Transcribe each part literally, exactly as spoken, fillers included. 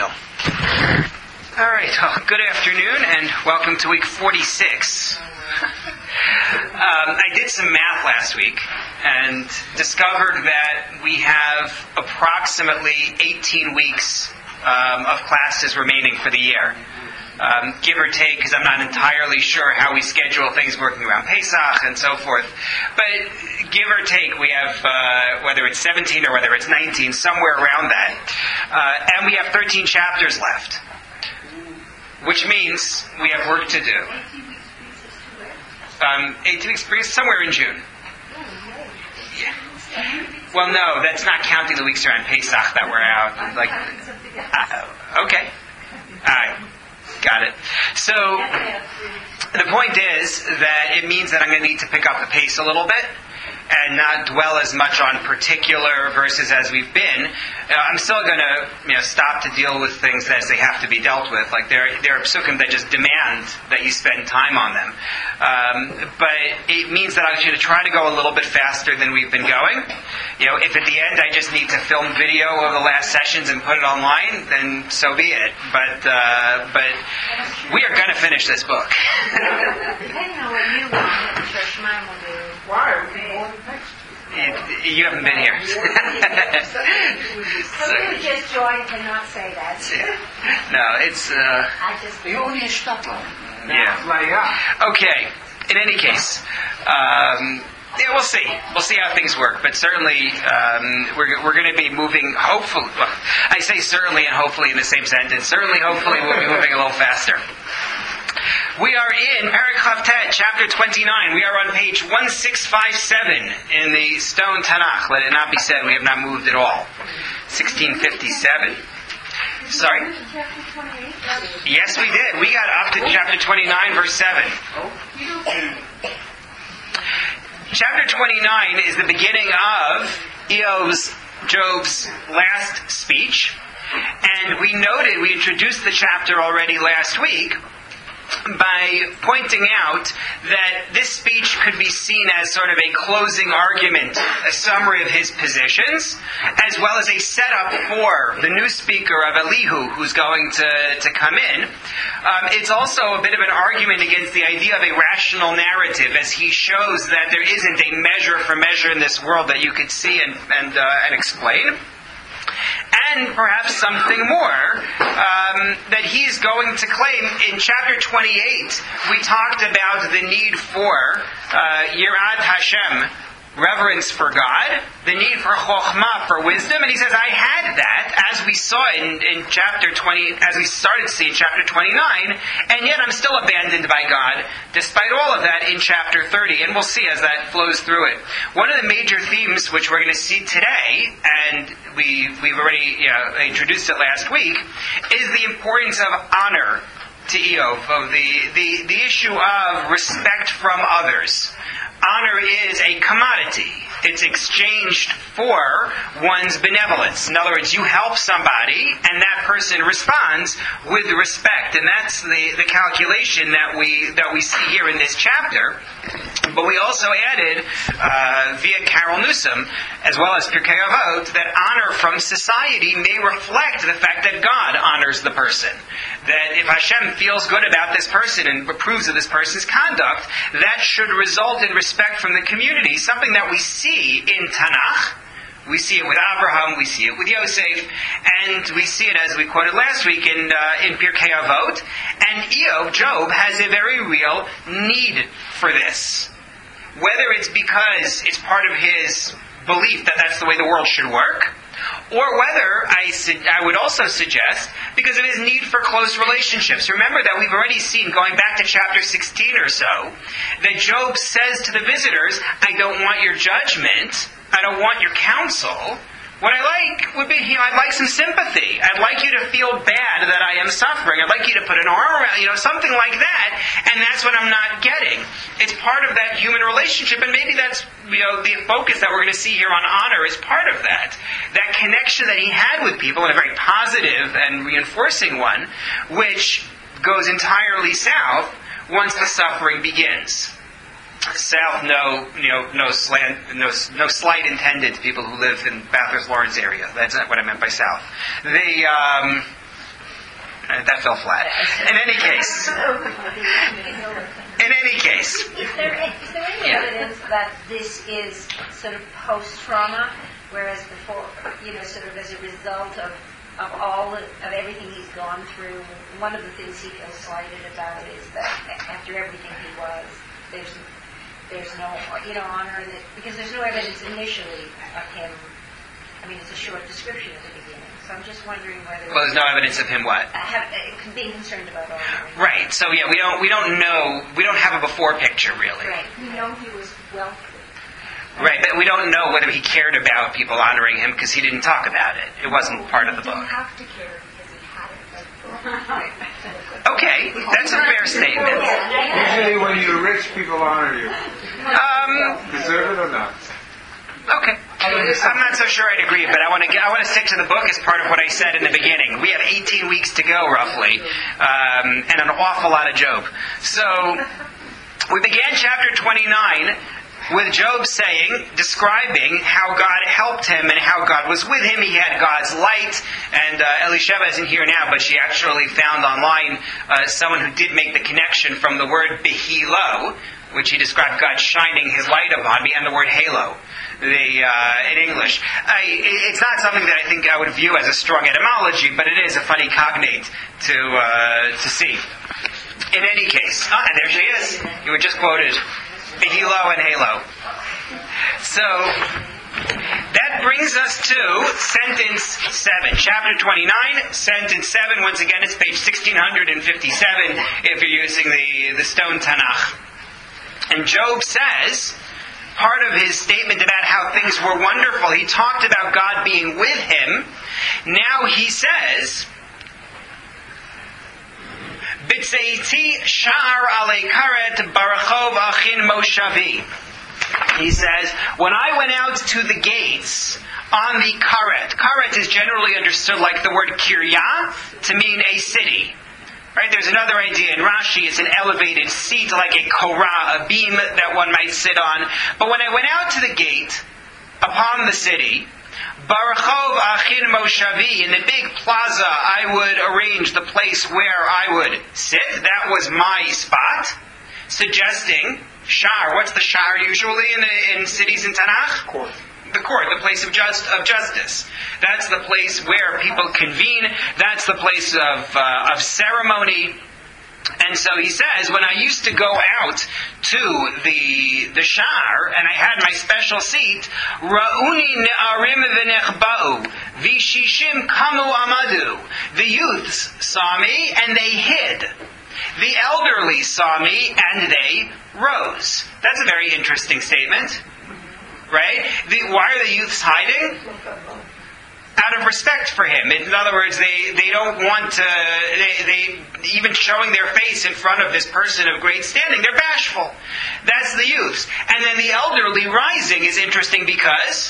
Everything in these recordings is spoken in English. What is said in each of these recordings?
deal. All right, well, good afternoon and welcome to week forty-six. Um, I did some math last week and discovered that we have approximately eighteen weeks um, of classes remaining for the year. Um, give or take, because I'm not entirely sure how we schedule things working around Pesach and so forth. But give or take, we have, uh, whether it's seventeen or whether it's nineteen, somewhere around that. Uh, and we have thirteen chapters left, which means we have work to do. Um, eighteen weeks, somewhere in June. Yeah. Well, no, that's not counting the weeks around Pesach that we're out. Like, uh, okay. All right. Got it. So, the point is that it means that I'm going to need to pick up the pace a little bit and not dwell as much on particular verses as we've been. Uh, I'm still going to, you know, stop to deal with things as they have to be dealt with. Like there, there are psukim that just demand that you spend time on them. Um, but it means that I'm going to try to go a little bit faster than we've been going. You know, if at the end I just need to film video of the last sessions and put it online, then so be it. But uh, but we are going to finish this book. Depending on what you want, Church mine will do. Why? You, you haven't been here. So you just joined to not say that. No, it's... Uh, I just... Yeah. Okay. In any case, um, yeah, we'll see. We'll see how things work. But certainly, um, we're we're going to be moving. Hopefully, well, I say certainly and hopefully in the same sentence. Certainly, hopefully, we'll be moving a little faster. We are in Perek Chavtet, chapter twenty-nine. We are on page one six five seven in the Stone Tanakh. Let it not be said we have not moved at all. sixteen fifty-seven. Sorry? Yes, we did. We got up to chapter twenty-nine, verse seven. Chapter twenty-nine is the beginning of Eov's, Job's last speech. And we noted, we introduced the chapter already last week by pointing out that this speech could be seen as sort of a closing argument, a summary of his positions, as well as a setup for the new speaker of Elihu, who's going to, to come in. Um, it's also a bit of an argument against the idea of a rational narrative, as he shows that there isn't a measure for measure in this world that you could see and, and, uh, and explain. And perhaps something more um, that he's going to claim. In chapter twenty-eight, we talked about the need for uh, Yirat Hashem, reverence for God, the need for chokhmah, for wisdom, and he says, I had that, as we saw in, in chapter twenty, as we started to see in chapter twenty-nine, and yet I'm still abandoned by God, despite all of that in chapter thirty, and we'll see as that flows through it. One of the major themes which we're going to see today, and we, we've already you know, introduced it last week, is the importance of honor to Eov, of the, the, the issue of respect from others. Honor is a commodity. It's exchanged for one's benevolence. In other words, you help somebody, and that person responds with respect. And that's the, the calculation that we that we see here in this chapter. But we also added, uh, via Carol Newsom, as well as Pirkei Avot, that honor from society may reflect the fact that God honors the person. That if Hashem feels good about this person and approves of this person's conduct, that should result in respect from the community, something that we see in Tanakh. We see it with Abraham, we see it with Yosef, and we see it, as we quoted last week, in uh, in Pirkei Avot. And Eov, Job, has a very real need for this. Whether it's because it's part of his belief that that's the way the world should work, or whether, I, su- I would also suggest, because of his need for close relationships. Remember that we've already seen, going back to chapter sixteen or so, that Job says to the visitors, I don't want your judgment, I don't want your counsel. What I like would be, you know, I'd like some sympathy. I'd like you to feel bad that I am suffering. I'd like you to put an arm around, you know, something like that. And that's what I'm not getting. It's part of that human relationship, and maybe that's, you know, the focus that we're going to see here on honor is part of that. That connection that he had with people, in a very positive and reinforcing one, which goes entirely south once the suffering begins. South, no, you know, no slant, no, no slight intended to people who live in Bathurst Lawrence area. That's not what I meant by south. The, um, that fell flat. In any case, in any case, Is there, is there any evidence that this is sort of post-trauma, whereas before, you know, sort of as a result of, of all of, of everything he's gone through, one of the things he feels slighted about is that after everything he was, there's there's no, you know, honor in it, because there's no evidence initially of him. I mean, it's a short description at the beginning. So I'm just wondering whether. Well, there's no evidence of him what? Uh, have, uh, being concerned about all that. Right. So yeah, we don't we don't know we don't have a before picture really. Right. We know he was wealthy. Right, but we don't know whether he cared about people honoring him because he didn't talk about it. It wasn't part of the book. He didn't have to care because he had it. Okay, that's a fair statement. Usually when you're rich, people honor you. Um, Deserve it or not? okay. I'm not so sure I'd agree, but I want to get, I want to stick to the book as part of what I said in the beginning. We have eighteen weeks to go, roughly, um, and an awful lot of Job. So we began chapter twenty-nine with Job saying, describing how God helped him and how God was with him. He had God's light, and uh, Elisheva isn't here now, but she actually found online uh, someone who did make the connection from the word behilo, which he described God shining His light upon me, and the word halo. The, uh, in English. I, it's not something that I think I would view as a strong etymology, but it is a funny cognate to uh, to see. In any case, ah, and there she is. You were just quoted. Behilo and halo. So, that brings us to sentence seven. Chapter twenty-nine, sentence seven. Once again, it's page sixteen fifty-seven if you're using the, the Stone Tanakh. And Job says, part of his statement about how things were wonderful, he talked about God being with him. Now he says, Bitzeiti sha'ar alei karet barachov achin moshavi. He says, when I went out to the gates on the karet, karet is generally understood like the word kiryah to mean a city. Right, there's another idea in Rashi, it's an elevated seat like a korah, a beam that one might sit on. But when I went out to the gate, upon the city, Barachov Achin Moshavi, in the big plaza, I would arrange the place where I would sit. That was my spot, suggesting shar. What's the shar usually in, the, in cities in Tanakh? Court. The court, the place of, just, of justice. That's the place where people convene. That's the place of, uh, of ceremony. And so he says, when I used to go out to the the shar, and I had my special seat, Ra'uni ne'arim v'nechba'u, v'shishim kamu amadu. The youths saw me, and they hid. The elderly saw me, and they rose. That's a very interesting statement. Right? The, why are the youths hiding? Out of respect for him. In other words, they, they don't want to, they, they, even showing their face in front of this person of great standing, they're bashful. That's the youths. And then the elderly rising is interesting because,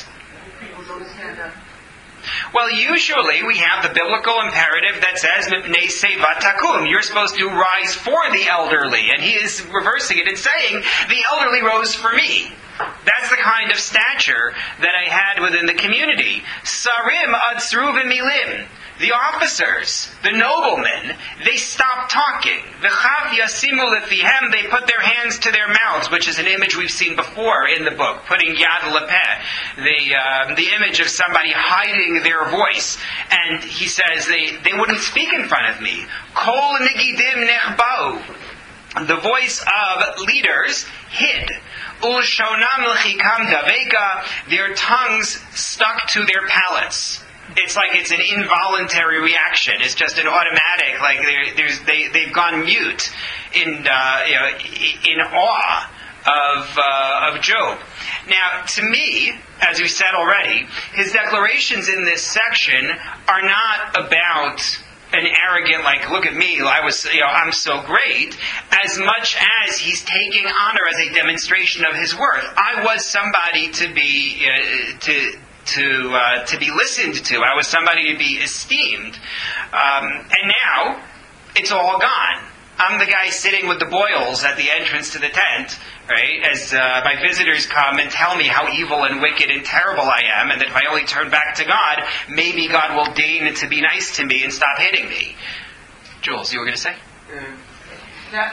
well, usually we have the biblical imperative that says, Mipnei seva takum, you're supposed to rise for the elderly. And he is reversing it and saying, the elderly rose for me. That's the kind of stature that I had within the community. Sarim atzru v'milim. The officers, the noblemen, they stopped talking. V'chav yasimu lefihem, they put their hands to their mouths, which is an image we've seen before in the book, putting yad lepeh, the uh, the image of somebody hiding their voice. And he says they, they wouldn't speak in front of me. Kol nigidim nechba'u. The voice of leaders hid. Ulshonam l'chikam davega, their tongues stuck to their palates. It's like it's an involuntary reaction. It's just an automatic, like there's, they, they've gone mute in, uh, you know, in awe of, uh, of Job. Now, to me, as we said already, his declarations in this section are not about an arrogant, like, look at me, I was, you know, I'm so great, as much as he's taking honor as a demonstration of his worth. I was somebody to be, uh, to, to, uh, to be listened to. I was somebody to be esteemed. Um, and now, it's all gone. I'm the guy sitting with the boils at the entrance to the tent, right? As uh, my visitors come and tell me how evil and wicked and terrible I am, and that if I only turn back to God, maybe God will deign to be nice to me and stop hitting me. Jules, you were going to say? Uh, yeah,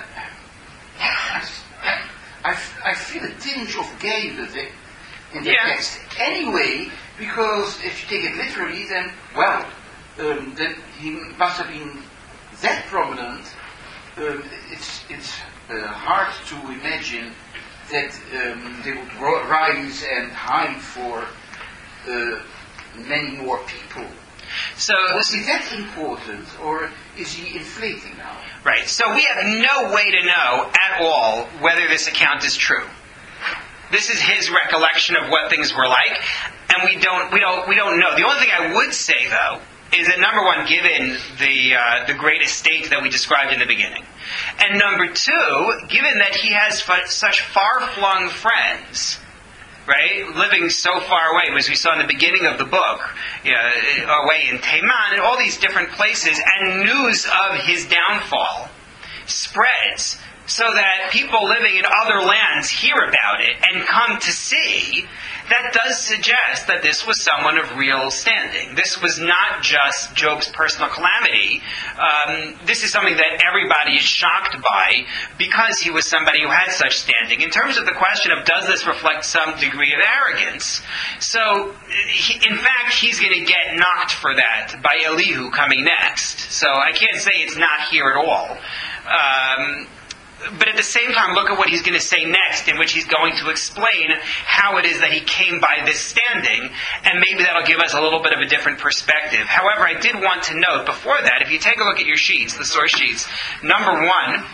I, I, I feel a tinge of Gable in the Yeah. text. Anyway, because if you take it literally, then, well, um, then he must have been that prominent. Um, it's it's uh, hard to imagine that um, they would ro- rise and hide for uh, many more people. So, Was he that important, or is he inflating now? right. So we have no way to know at all whether this account is true. This is his recollection of what things were like, and we don't we don't we don't know. The only thing I would say though is that number one, given the uh, the great estate that we described in the beginning, and number two, given that he has f- such far-flung friends, right, living so far away, as we saw in the beginning of the book, you know, away in Taiman and all these different places, and news of his downfall spreads so that people living in other lands hear about it and come to see. That does suggest that this was someone of real standing. This was not just Job's personal calamity. Um, this is something that everybody is shocked by because he was somebody who had such standing. In terms of the question of does this reflect some degree of arrogance, so he, in fact he's going to get knocked for that by Elihu coming next. So I can't say it's not here at all. Um, But at the same time, look at what he's going to say next, in which he's going to explain how it is that he came by this standing, and maybe that'll give us a little bit of a different perspective. However, I did want to note before that, if you take a look at your sheets, the source sheets, number one,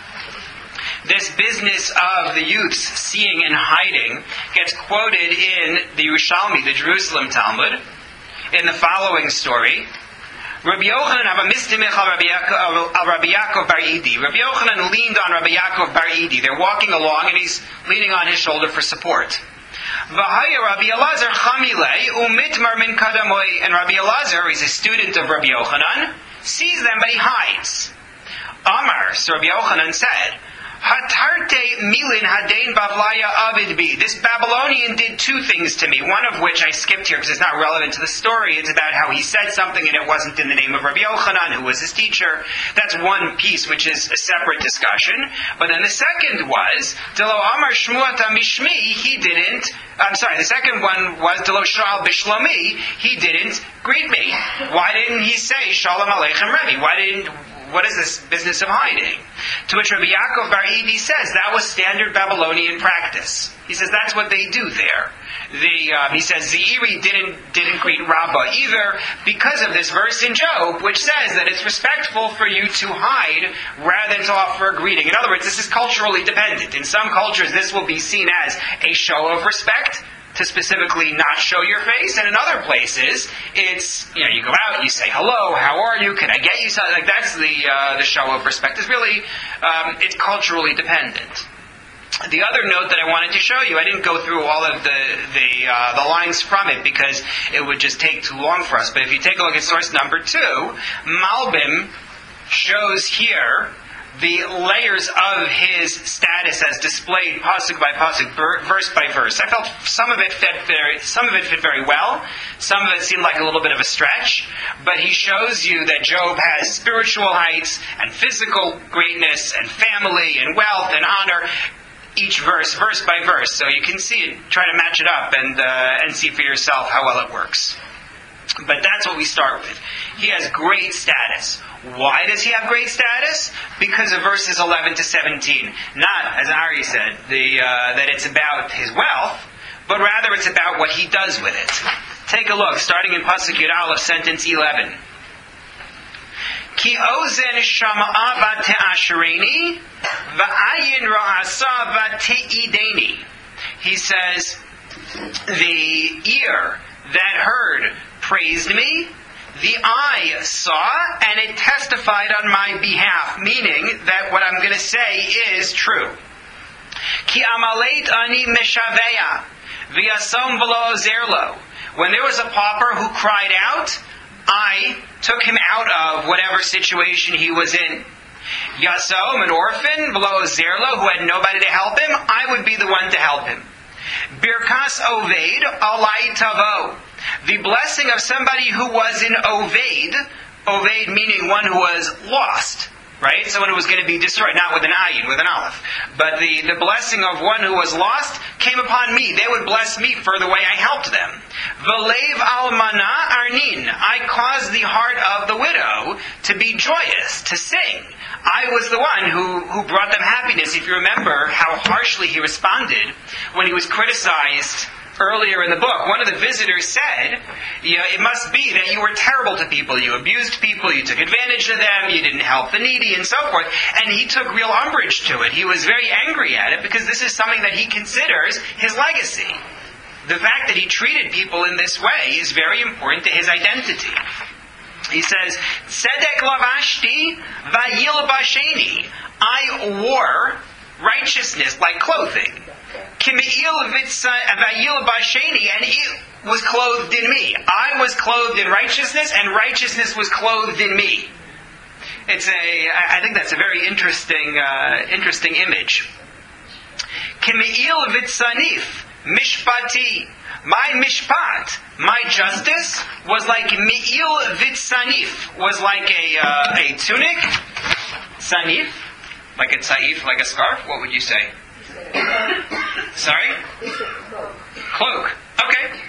this business of the youths seeing and hiding gets quoted in the Yerushalmi, the Jerusalem Talmud, in the following story. Rabbi Yochanan have a mistimich al Rabbi Yaakov, al Rabbi Yaakov Bar Idi. Rabbi Yochanan leaned on Rabbi Yaakov Bar Idi. They're walking along and he's leaning on his shoulder for support. V'haya Rabbi Elazar chamilei umitmar min kadamoi. And Rabbi Elazar is a student of Rabbi Yochanan, sees them but he hides. Amar, so Rabbi Yochanan said, Hatarte milin hadain bavlaya avid bi. This Babylonian did two things to me, one of which I skipped here because it's not relevant to the story. It's about how he said something and it wasn't in the name of Rabbi Yochanan, who was his teacher. That's one piece, which is a separate discussion. But then the second was, Delo Amar Shmuata Mishmi, he didn't, I'm sorry, the second one was, Delo Shal Bishlomi, he didn't greet me. Why didn't he say, Shalom Aleichem Rebbe? Why didn't, what is this business of hiding? To which Rabbi Yaakov Bar Idi says that was standard Babylonian practice. He says that's what they do there. The, um, he says Zeiri didn't didn't greet Rabbah either because of this verse in Job, which says that it's respectful for you to hide rather than to offer a greeting. In other words, this is culturally dependent. In some cultures, this will be seen as a show of respect, to specifically not show your face, and in other places, it's, you know, you go out, you say hello, how are you, can I get you something, like that's the uh, the show of respect. It's really, um, it's culturally dependent. The other note that I wanted to show you, I didn't go through all of the the, uh, the lines from it because it would just take too long for us, but if you take a look at source number two, Malbim shows here the layers of his status as displayed pasuk by pasuk, verse by verse. I felt some of it fit very, some of it fit very well. Some of it seemed like a little bit of a stretch. But he shows you that Job has spiritual heights and physical greatness and family and wealth and honor. Each verse, verse by verse, so you can see it. Try to match it up and uh, and see for yourself how well it works. But that's what we start with. He has great status. Why does he have great status? Because of verses eleven to seventeen. Not, as Ari said, the, uh, that it's about his wealth, but rather it's about what he does with it. Take a look, starting in Pasuk Yud Aleph, sentence eleven. Ki ozen shama'a v'te'ashereni, v'ayin ra'asa v'te'ideni. He says, the ear that heard praised me, the eye saw, and it testified on my behalf, meaning that what I'm going to say is true. Ki amaleit ani meshaveya, v'yasom v'lo zerlo. When there was a pauper who cried out, I took him out of whatever situation he was in. Yasom, an orphan, v'lo zerlo, who had nobody to help him, I would be the one to help him. Birkas oved alai tavo. The blessing of somebody who was in Oved, Oved meaning one who was lost, right? Someone who was going to be destroyed, not with an ayin, with an aleph. But the, the blessing of one who was lost came upon me. They would bless me for the way I helped them. V'leiv almana arnin. I caused the heart of the widow to be joyous, to sing. I was the one who, who brought them happiness. If you remember how harshly he responded when he was criticized earlier in the book, one of the visitors said, you know, it must be that you were terrible to people. You abused people, you took advantage of them, you didn't help the needy, and so forth. And he took real umbrage to it. He was very angry at it because this is something that he considers his legacy. The fact that he treated people in this way is very important to his identity. He says, Tzedek lavashti vayil basheni. I wore righteousness like clothing. Kimi'il vayil basheni, and it was clothed in me. I was clothed in righteousness, and righteousness was clothed in me. It's a, I think that's a very interesting, uh, interesting image. Kimi'il vitsanif mishpati. My mishpat, my justice, was like mi'il vitsanif, was like a uh, a tunic, sanif, like a tsaif, like a scarf. What would you say? Sorry? Cloak. Okay.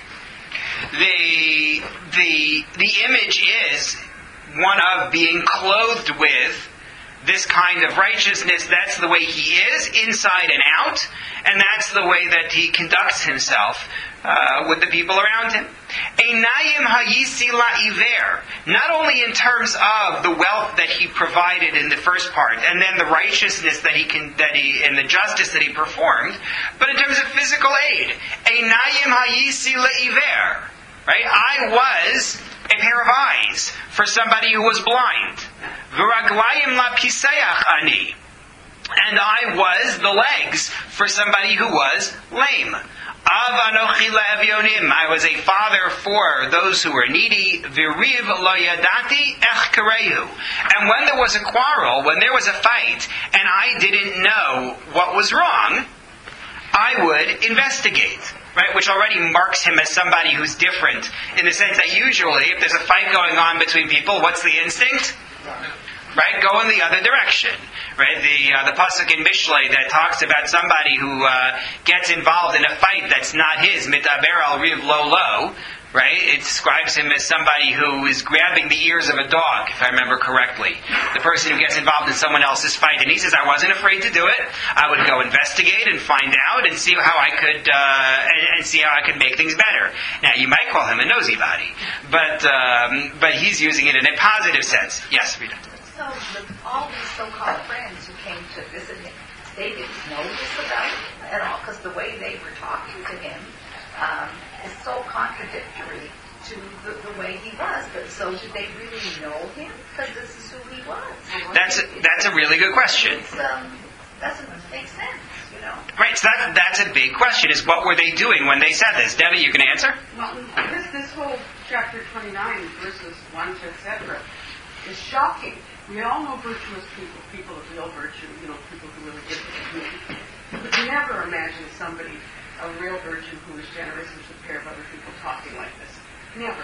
The the the image is one of being clothed with this kind of righteousness. That's the way he is, inside and out, and that's the way that he conducts himself uh, with the people around him. Einayim hayisi la'iver, not only in terms of the wealth that he provided in the first part, and then the righteousness that he can, that he, and the justice that he performed, but in terms of physical aid. Einayim hayisi la'iver, right? I was a pair of eyes for somebody who was blind. V'raglayim lapiseach ani, and I was the legs for somebody who was lame. Av anochi le'evyonim, I was a father for those who were needy. V'riv lo yadati ech karehu, and when there was a quarrel, when there was a fight, and I didn't know what was wrong, I would investigate. Right, which already marks him as somebody who's different, in the sense that usually, if there's a fight going on between people, what's the instinct? Right, go in the other direction. Right, the uh, the pasuk in Mishlei that talks about somebody who uh, gets involved in a fight that's not his, mitaber al riv lo lo. Right, it describes him as somebody who is grabbing the ears of a dog, if I remember correctly. The person who gets involved in someone else's fight, and he says, I wasn't afraid to do it. I would go investigate and find out and see how I could, uh, and, and see how I could make things better. Now, you might call him a nosy body, but um, but he's using it in a positive sense. Yes, Rita. So the, all these so-called friends who came to visit him, they didn't know this about him at all, because the way they were talking to him um, is so contradictory to the, the way he was. But so did they really know him? Because this is who he was. That's a, that's a really good question. It um, doesn't make sense, you know. Right, so that, that's a big question, is what were they doing when they said this? Debbie, you can answer? Well, this, this whole chapter twenty-nine, verses one to et cetera, is shocking. We all know virtuous people, people of real virtue, you know, people who really give to the community. But never imagine somebody, a real virgin who is generous and took care of other people, talking like this. Never.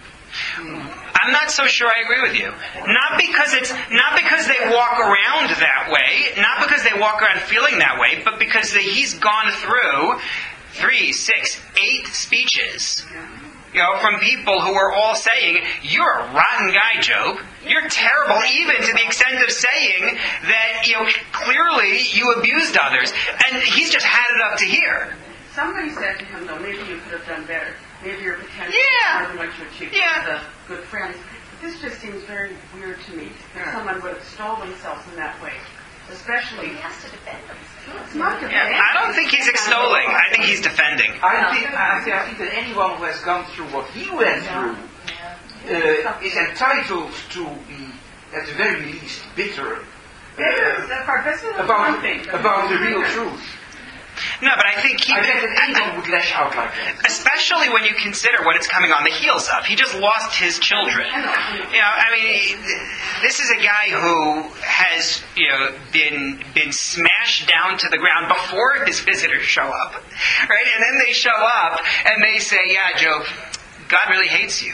I'm not so sure I agree with you. Not because it's not because they walk around that way, not because they walk around feeling that way, but because they, he's gone through three, six, eight speeches. You know, from people who are all saying, you're a rotten guy, Job. You're terrible, even to the extent of saying that, you know, clearly you abused others. And he's just had it up to here. Somebody said to him, though, maybe you could have done better. Maybe your potential Yeah. is more than what you achieved Yeah. with the good friends. This just seems very weird to me, that someone would extol themselves in that way. Especially, He has to defend himself. it's not Yeah, defending. I don't think he's extolling. I think he's defending. I think, I think, I think that anyone who has gone through what he went through uh, is entitled to be, at the very least, bitter Bitter, that part, that's not about, one thing. about the real truth. No, but I think he... I think that anyone would lash out like that. Especially when you consider what it's coming on the heels of. He just lost his children. You know, I mean, this is a guy who has, you know, been been smashed down to the ground before his visitors show up, right? And then they show up and they say, "Yeah, Job, God really hates you.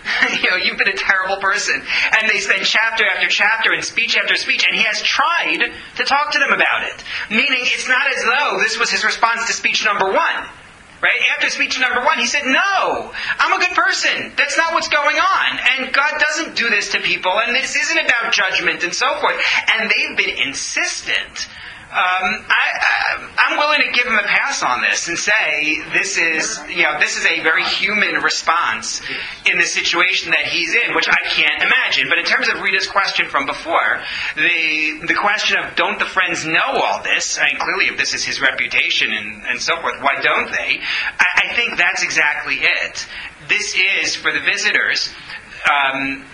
you know, you've been a terrible person. And they spend chapter after chapter and speech after speech, and he has tried to talk to them about it. Meaning, it's not as though this was his response to speech number one. Right? After speech number one, he said, no, I'm a good person. That's not what's going on. And God doesn't do this to people, and this isn't about judgment and so forth. And they've been insistent. Um, I, I, I'm willing to give him a pass on this and say this is, you know, this is a very human response in the situation that he's in, which I can't imagine. But in terms of Rita's question from before, the the question of don't the friends know all this? I mean, clearly, if this is his reputation and, and so forth, why don't they? I, I think that's exactly it. This is for the visitors. Um,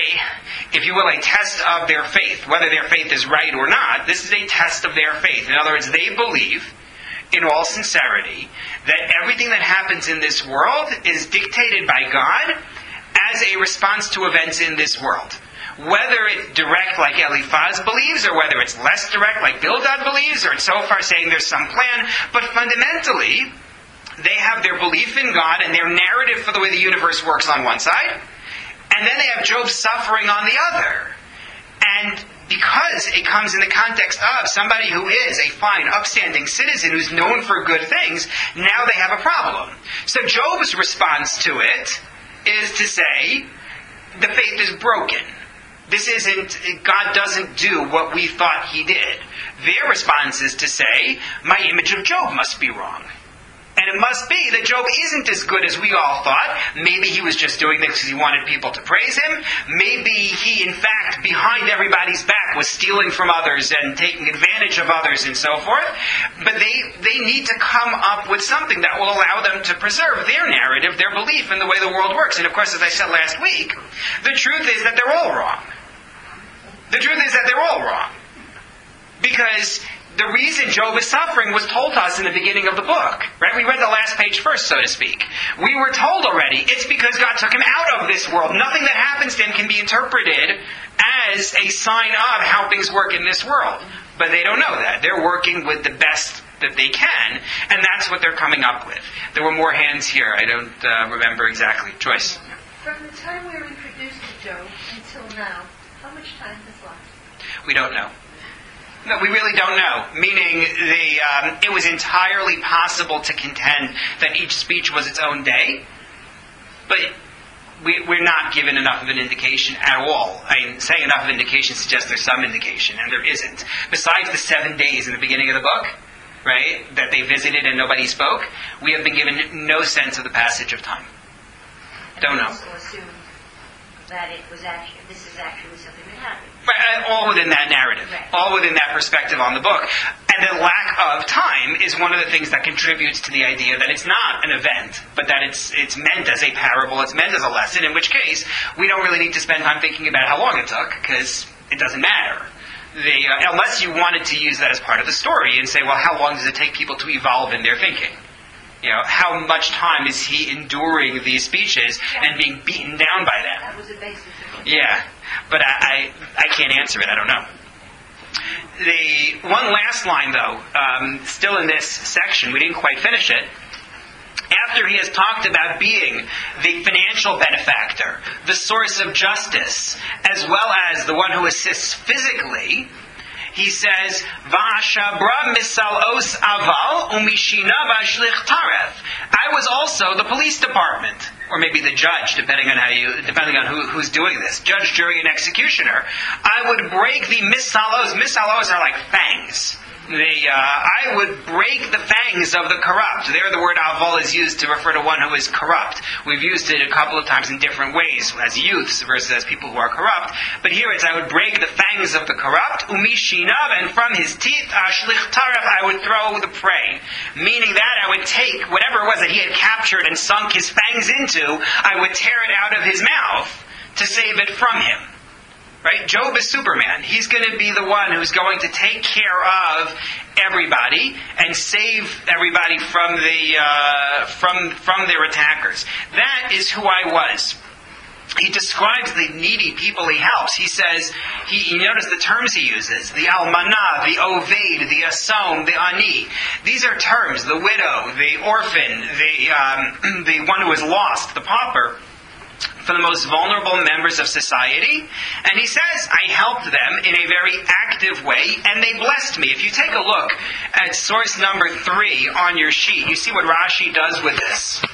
A, if you will, a test of their faith, whether their faith is right or not. This is a test of their faith. In other words, they believe, in all sincerity, that everything that happens in this world is dictated by God as a response to events in this world. Whether it's direct like Eliphaz believes, or whether it's less direct like Bildad believes, or it's so far saying there's some plan, but fundamentally, they have their belief in God and their narrative for the way the universe works on one side, and then they have Job's suffering on the other. And because it comes in the context of somebody who is a fine, upstanding citizen who's known for good things, now they have a problem. So Job's response to it is to say, the faith is broken. This isn't, God doesn't do what we thought he did. Their response is to say, my image of Job must be wrong. And it must be that Job isn't as good as we all thought. Maybe he was just doing this because he wanted people to praise him. Maybe he, in fact, behind everybody's back, was stealing from others and taking advantage of others and so forth. But they, they need to come up with something that will allow them to preserve their narrative, their belief in the way the world works. And of course, as I said last week, the truth is that they're all wrong. The truth is that they're all wrong. Because the reason Job is suffering was told to us in the beginning of the book. Right? We read the last page first, so to speak. We were told already, it's because God took him out of this world. Nothing that happens to him can be interpreted as a sign of how things work in this world. But they don't know that. They're working with the best that they can, and that's what they're coming up with. There were more hands here. I don't uh, remember exactly. Joyce? From the time we were introduced to Job until now, how much time has lost? We don't know. No, we really don't know. Meaning, the um, it was entirely possible to contend that each speech was its own day, but we, we're not given enough of an indication at all. I mean, saying enough of indication suggests there's some indication, and there isn't. Besides the seven days in the beginning of the book, right, that they visited and nobody spoke, we have been given no sense of the passage of time. Don't know. And also assume that it was actually, this is actually something that happened. Right, all within that narrative, right. All within that perspective on the book. And the lack of time is one of the things that contributes to the idea that it's not an event, but that it's it's meant as a parable, it's meant as a lesson, in which case we don't really need to spend time thinking about how long it took, because it doesn't matter. The, uh, unless you wanted to use that as part of the story and say, well, how long does it take people to evolve in their thinking? You know, how much time is he enduring these speeches and being beaten down by them? That was the basis of it. Yeah, but I, I, I can't answer it. I don't know. The one last line, though, um, still in this section, we didn't quite finish it. After he has talked about being the financial benefactor, the source of justice, as well as the one who assists physically, he says, "Va'ashabra misalos aval umishina v'ashlich taref." I was also the police department, or maybe the judge, depending on how you, depending on who, who's doing this, judge, jury, and executioner. I would break the misalos. Misalos are like fangs. The, uh, I would break the fangs of the corrupt. There the word aval is used to refer to one who is corrupt. We've used it a couple of times in different ways, as youths versus as people who are corrupt. But here it's, I would break the fangs of the corrupt, umishinav, and from his teeth, ashlich taref, I would throw the prey. Meaning that I would take whatever it was that he had captured and sunk his fangs into, I would tear it out of his mouth to save it from him. Right? Job is Superman. He's going to be the one who's going to take care of everybody and save everybody from the uh, from from their attackers. That is who I was. He describes the needy people he helps. He says, he, you notice the terms he uses, the almanah, the oved, the asom, the ani. These are terms, the widow, the orphan, the um, the one who is lost, the pauper. for the most vulnerable members of society. And he says, I helped them in a very active way, and they blessed me. If you take a look at source number three on your sheet, you see what Rashi does with this.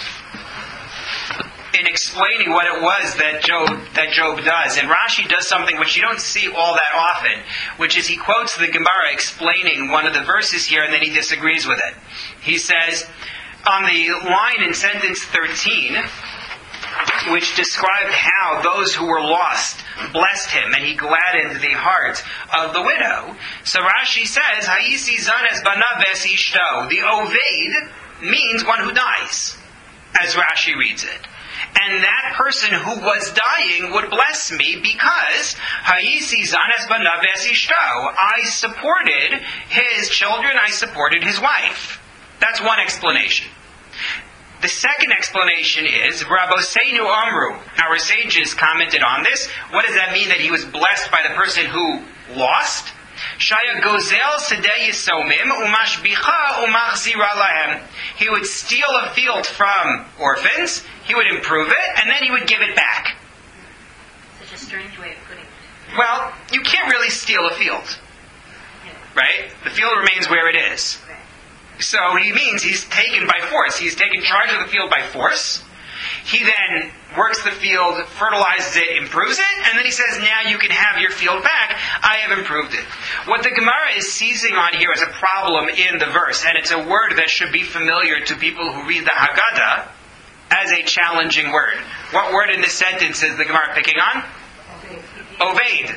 In explaining what it was that Job, that Job does. And Rashi does something which you don't see all that often, which is he quotes the Gemara explaining one of the verses here, and then he disagrees with it. He says, on the line in sentence thirteen, which described how those who were lost blessed him, and he gladdened the heart of the widow. So Rashi says, Hayisi zanes banav ves ishto. The Oved means one who dies, as Rashi reads it. And that person who was dying would bless me because Hayisi zanes banav ves ishto. I supported his children, I supported his wife. That's one explanation. The second explanation is, Rabboseinu Amru, our sages commented on this. What does that mean that he was blessed by the person who lost? Shaya gozel sedei yisomim umashbicha umachzira lahem. He would steal a field from orphans, he would improve it, and then he would give it back. Such a strange way of putting it. Well, you can't really steal a field, right? The field remains where it is. So he means he's taken by force. He's taken charge of the field by force. He then works the field, fertilizes it, improves it, and then he says, now you can have your field back. I have improved it. What the Gemara is seizing on here is a problem in the verse, and it's a word that should be familiar to people who read the Haggadah as a challenging word. What word in this sentence is the Gemara picking on? Oved.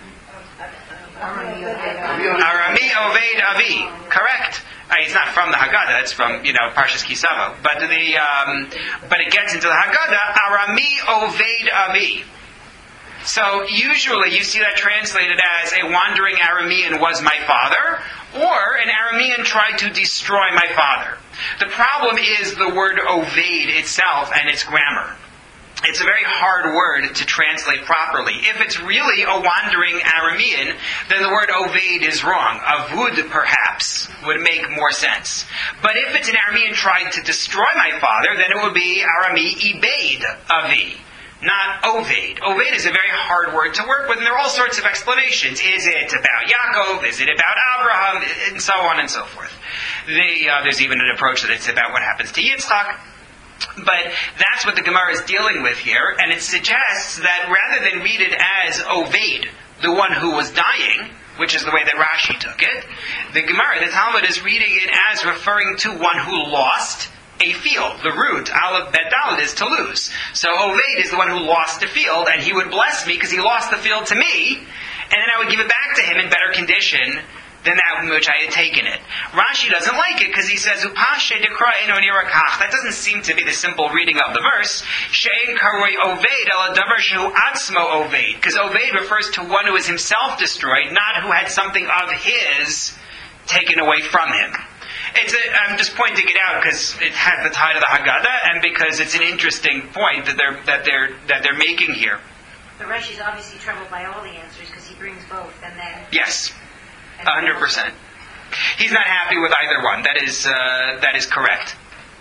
Arami Oved Avi. Correct. Uh, it's not from the Haggadah, it's from, you know, Parshas Kisavo. But the um, but it gets into the Haggadah, Arami Oved Avi. So usually you see that translated as a wandering Aramean was my father, or an Aramean tried to destroy my father. The problem is the word Oved itself and its grammar. It's a very hard word to translate properly. If it's really a wandering Aramean, then the word Oved is wrong. Avud, perhaps, would make more sense. But if it's an Aramean tried to destroy my father, then it would be Arami Ibeid Avi, not Oved. Oved is a very hard word to work with, and there are all sorts of explanations. Is it about Yaakov? Is it about Abraham? And so on and so forth. The, uh, there's even an approach that it's about what happens to Yitzchak. But that's what the Gemara is dealing with here, and it suggests that rather than read it as Oved, the one who was dying, which is the way that Rashi took it, the Gemara, the Talmud, is reading it as referring to one who lost a field. The root, Aleph Bet Dalet, is to lose. So Oved is the one who lost a field, and he would bless me because he lost the field to me, and then I would give it back to him in better condition than that in which I had taken it. Rashi doesn't like it because he says, Upashe dekra eno nirakach. That doesn't seem to be the simple reading of the verse. She'en karoi oved ala davar shehu atzmo oved. Because oved refers to one who is himself destroyed, not who had something of his taken away from him. It's a, I'm just pointing it out because it has the tie to the Haggadah, and because it's an interesting point that they're that they're that they're making here. But Rashi's obviously troubled by all the answers because he brings both, and then yes. A hundred percent. He's not happy with either one. That is uh, that is correct.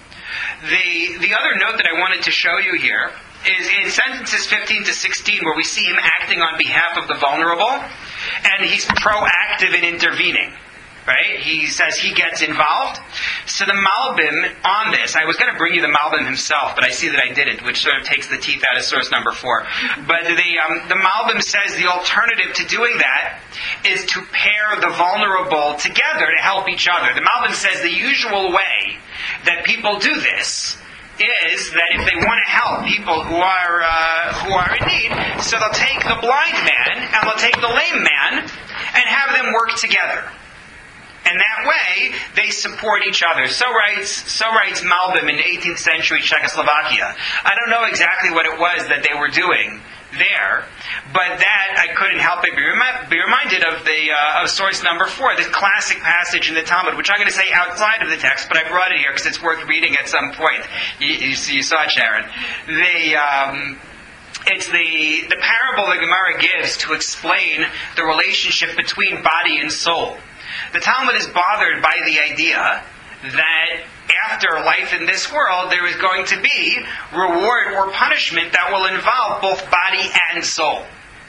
The the other note that I wanted to show you here is in sentences fifteen to sixteen, where we see him acting on behalf of the vulnerable, and he's proactive in intervening. Right? He says he gets involved. So the Malbim on this, I was going to bring you the Malbim himself, but I see that I didn't, which sort of takes the teeth out of source number four. But the um, the Malbim says the alternative to doing that is to pair the vulnerable together to help each other. The Malbim says the usual way that people do this is that if they want to help people who are uh, who are in need, so they'll take the blind man and they'll take the lame man and have them work together. And that way, they support each other. So writes so writes Malbim in eighteenth century Czechoslovakia. I don't know exactly what it was that they were doing there, but that I couldn't help but be, remi- be reminded of the uh, of source number four, the classic passage in the Talmud, which I'm going to say outside of the text, but I brought it here because it's worth reading at some point. You, you, you saw it, Sharon. The... Um, It's the, the parable the Gemara gives to explain the relationship between body and soul. The Talmud is bothered by the idea that after life in this world, there is going to be reward or punishment that will involve both body and soul.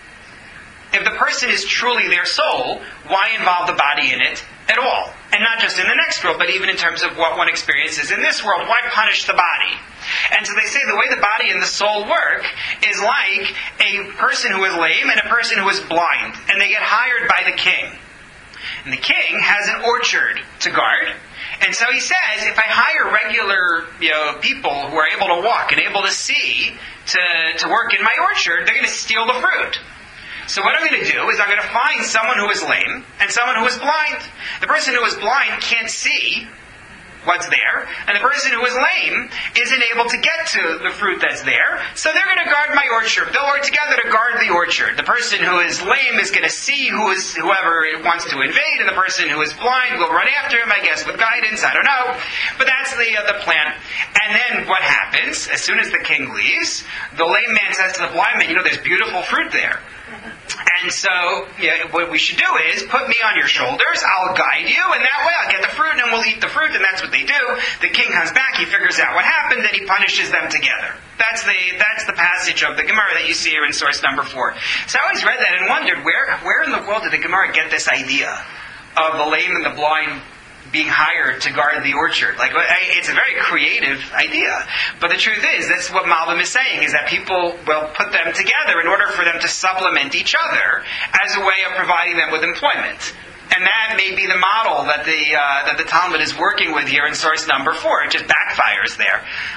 If the person is truly their soul, why involve the body in it at all? And not just in the next world, but even in terms of what one experiences in this world. Why punish the body? And so they say the way the body and the soul work is like a person who is lame and a person who is blind. And they get hired by the king. And the king has an orchard to guard. And so he says, if I hire regular you know, people who are able to walk and able to see to, to work in my orchard, they're going to steal the fruit. So what I'm going to do is I'm going to find someone who is lame and someone who is blind. The person who is blind can't see what's there, and the person who is lame isn't able to get to the fruit that's there, so they're going to guard my orchard. They'll work together to guard the orchard. The person who is lame is going to see who is whoever it wants to invade, and the person who is blind will run after him, I guess, with guidance, I don't know. But that's the, uh, the plan. And then what happens, as soon as the king leaves, the lame man says to the blind man, you know, there's beautiful fruit there. And so, yeah, what we should do is, put me on your shoulders, I'll guide you, and that way I'll get the fruit, and we'll eat the fruit, and that's what they do. The king comes back, he figures out what happened, and he punishes them together. That's the that's the passage of the Gemara that you see here in source number four. So I always read that and wondered, where where in the world did the Gemara get this idea of the lame and the blind being hired to guard the orchard? Like, it's a very creative idea. But the truth is, that's what Malbim is saying, is that people will put them together in order for them to supplement each other as a way of providing them with employment. And that may be the model that the uh, that the Talmud is working with here in source number four. It just backfires there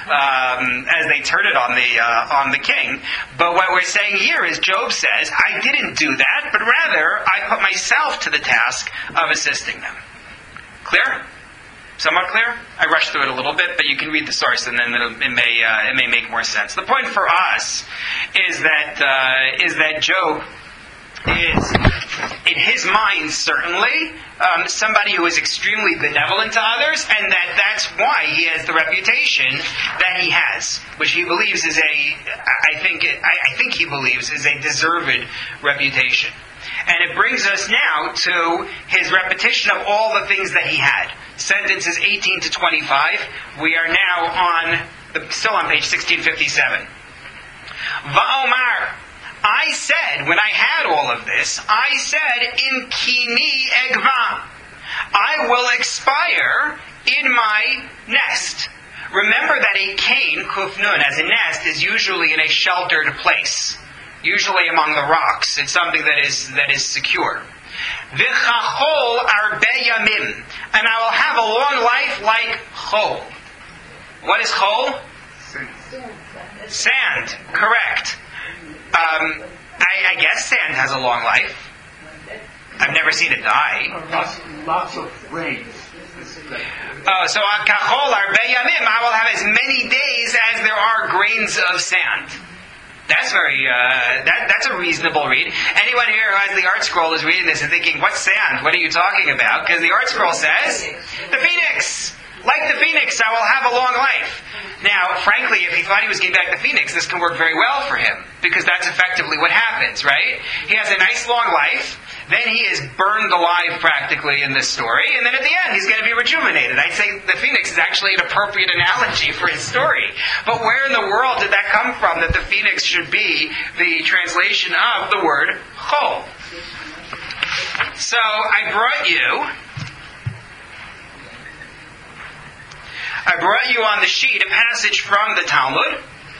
um, as they turn it on the uh, on the king. But what we're saying here is, Job says, I didn't do that, but rather I put myself to the task of assisting them. Clear? Somewhat clear? I rushed through it a little bit, but you can read the source, and then it'll, it may uh, it may make more sense. The point for us is that uh, is that Job is, in his mind, certainly um, somebody who is extremely benevolent to others, and that that's why he has the reputation that he has, which he believes is a, I think, I, I think he believes is a deserved reputation. And it brings us now to his repetition of all the things that he had. Sentences eighteen to twenty-five. We are now on, the, still on page sixteen fifty-seven. Va'omar, I said, when I had all of this, I said, in kini egva, I will expire in my nest. Remember that a cane, kufnun, as a nest, is usually in a sheltered place. Usually among the rocks. It's something that is that is secure. V'chachol arbe yamim, and I will have a long life like chol. What is chol? Sand. Sand. Correct. Um, I, I guess sand has a long life. I've never seen it die. Lots, lots of rains. Oh, so kachol arbe yamim, I will have as many days as there are grains of sand. That's very, uh, that, that's a reasonable read. Anyone here who has the Art Scroll is reading this and thinking, what sand? What are you talking about? Because the Art Scroll says, the phoenix! Like the phoenix, I will have a long life. Now, frankly, if he thought he was getting back the phoenix, this can work very well for him. Because that's effectively what happens, right? He has a nice long life. Then he is burned alive practically in this story, and then at the end he's going to be rejuvenated. I'd say the phoenix is actually an appropriate analogy for his story. But where in the world did that come from, that the phoenix should be the translation of the word chol? So I brought you, I brought you on the sheet a passage from the Talmud.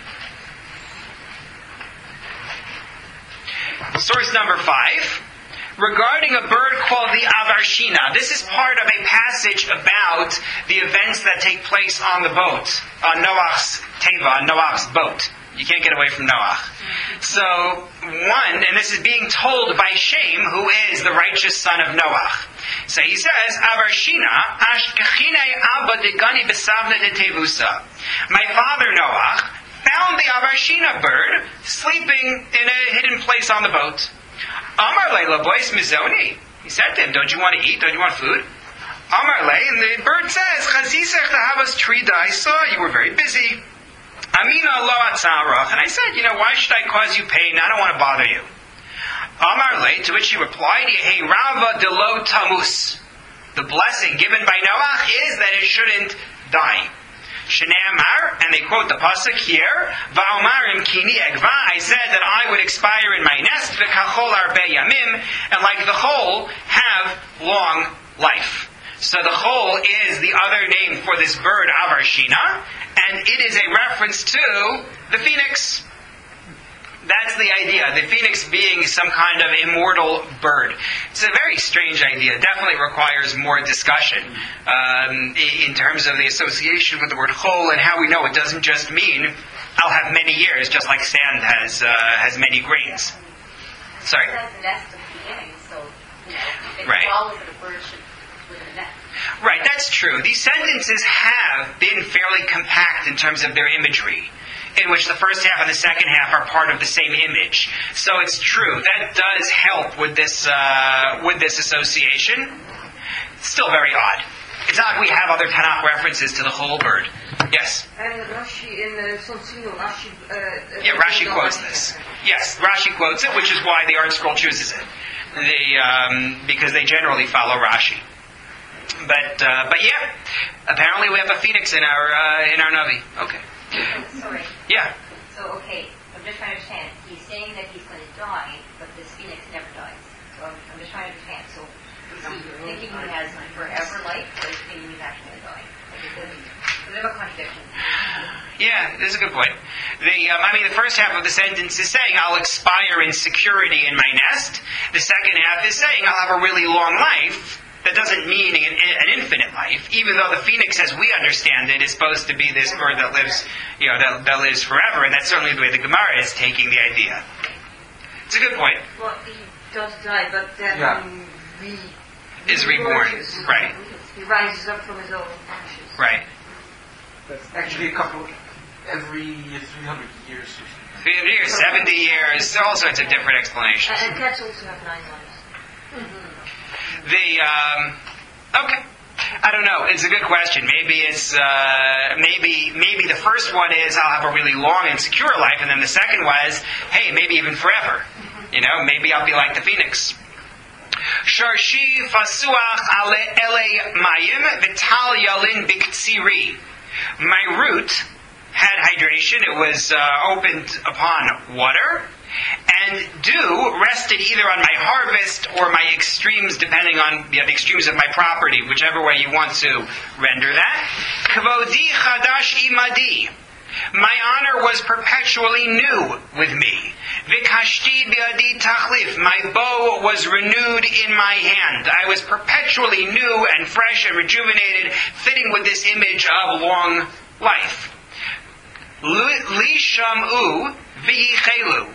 Source number five. Regarding a bird called the avarshina. This is part of a passage about the events that take place on the boat, on Noach's teva, on Noach's boat. You can't get away from Noach. So, one, and this is being told by Shem, who is the righteous son of Noach. So he says, avarshina, ashkechine abba degani besavna de tevusa. My father Noach found the avarshina bird sleeping in a hidden place on the boat. Amar le bois mizoni. He said to him, don't you want to eat? Don't you want food? Amar le, and the bird says, chazisech tahavas trida. I saw you were very busy. Amina lo atzarach. And I said, you know, why should I cause you pain? I don't want to bother you. Amar le, to which he replied, Yehi rava de lo tamus. The blessing given by Noach is that it shouldn't die. Shnei and they quote the pasuk here, Va'omar imkini egva, I said that I would expire in my nest, v'kachol arbe yamim, and like the chol, have long life. So the chol is the other name for this bird, avarshina, and it is a reference to the phoenix. That's the idea, the phoenix being some kind of immortal bird. It's a very strange idea. It definitely requires more discussion um, in terms of the association with the word chol and how we know it doesn't just mean I'll have many years, just like sand has uh, has many grains. Sorry? It has a nest at the beginning, so you know, if Right. all of the birds should live in a nest. Right, that's true. These sentences have been fairly compact in terms of their imagery, in which the first half and the second half are part of the same image. So it's true. That does help with this uh, with this association. It's still very odd. It's not like we have other Tanakh references to the whole bird. Yes? And Rashi in uh, Sonsino, Rashi... Uh, Yeah, Rashi quotes this. Yes, Rashi quotes it, which is why the Art Scroll chooses it. They, um, because they generally follow Rashi. But uh, but yeah, apparently we have a phoenix in our uh, in our Navi. Okay. So, sorry. Yeah. So, okay, I'm just trying to understand. He's saying that he's going to die, but this phoenix never dies. So I'm, I'm just trying to understand. So is he thinking he has forever life, or is he thinking he's actually going to die? Like, it's a, it's a bit of a contradiction. Yeah, this is a good point. The, um, I mean, the first half of the sentence is saying, I'll expire in security in my nest. The second half is saying, I'll have a really long life. That doesn't mean an, an infinite life, even though the phoenix, as we understand it, is supposed to be this bird that lives, you know, that, that lives forever, and that's certainly the way the Gemara is taking the idea. It's a good point. Well, he does die, but then Yeah. he... Is reborn. Right. He rises up from his own ashes. Right. That's actually a couple, every three hundred years. three hundred years, seventy years, all sorts of different explanations. And cats also have nine lives. The um, okay, I don't know. It's a good question. Maybe it's uh, maybe maybe the first one is I'll have a really long and secure life, and then the second was, hey, maybe even forever. You know, maybe I'll be like the phoenix. Sharshi fasuach ale ele mayim vital yalin biktsiri. My root had hydration. It was uh, opened upon water. And dew rested either on my harvest or my extremes, depending on yeah, the extremes of my property, whichever way you want to render that. Kvodi chadash imadi. My honor was perpetually new with me. Vikashti biadi tachlif. My bow was renewed in my hand. I was perpetually new and fresh and rejuvenated, fitting with this image of long life. Li shamu v'yichelu.